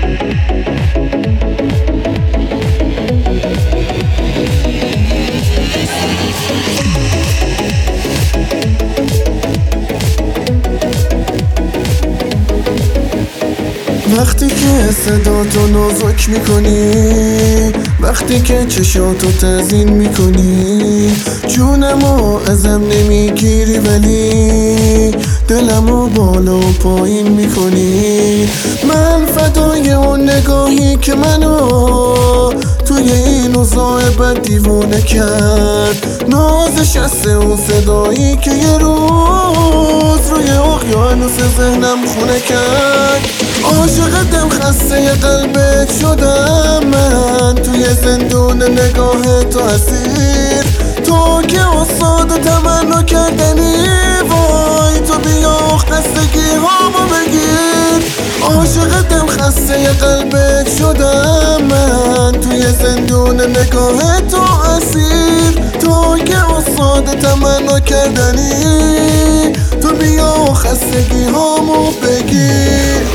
وقتی که صداتو نازک میکنی، وقتی که چشاتو تزیین میکنی، جونمو ازم نمیگیری ولی دلمو بالا و پایین میکنی. من فدای اون نگاهی که منو توی این اوضاع بد دیوونه کرد، نازش از اون صدایی که یه روز روی اقیانوس ذهنم خونه کرد. عاشقتم خسته قلبت شدم من، توی زندون نگاه تو اسیر، تو که استاد و تمنا کردنی، وای تو بیا خستگی هامو بگیر. عاشقتم خسته قلبت شدم من، توی زندون نگاه تو اسیر، تو که استاد تمنا کردنی، تو بیا خستگی هامو بگیر.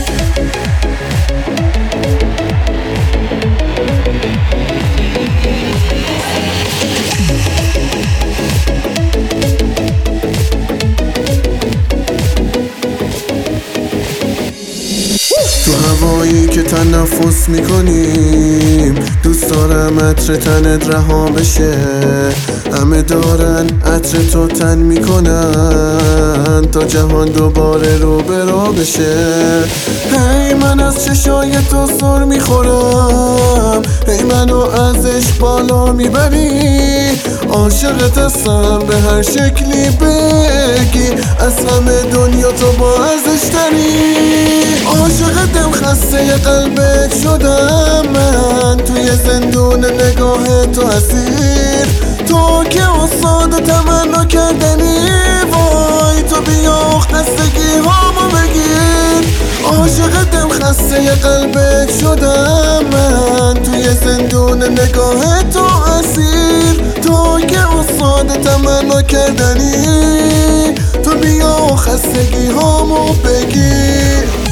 تو هوایی که تنفس میکنیم، دوست دارم عطر تنت رها بشه. همه دارن عطر تو تن میکنن تا جهان دوباره رو به رو بشه. هی من از چشای تو سر میخورم، هی منو ازش بالا میبری. عاشقت هستم به هر شکلی بگی، از همه دنیا تو با ارزش تری. عاشقتم خسته قلبت شدم من، توی زندون نگاه تو اسیر، تو که استاد تمنا کردنی، وای تو بیا خستگی هامو بگیر. عاشقتم خسته قلبت شدم من، توی زندون نگاه تو اسیر، تو که استاد تمنا کردنی، تو بیا خستگی هامو بگیر.